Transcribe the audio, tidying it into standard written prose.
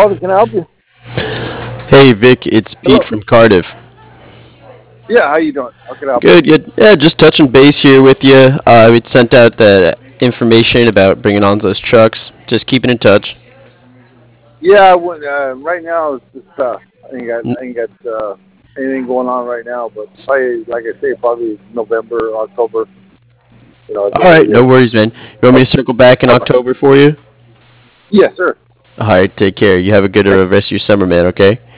calling. Can I help you? Hey Vic, it's Pete Hello. from Cardiff. Yeah, how you doing? How can I help you? Good, good. Yeah, just touching base here with you. We sent out the information about bringing on those trucks. Just keeping in touch. Yeah, right now it's just N- I ain't got anything going on right now, but probably like I say, probably November, October, at the All end of the right, year. no worries, man. You want me to circle back in Bye bye. October for you? Yes, sir. All right, take care. You have a good Thank rest of your summer, man. Okay.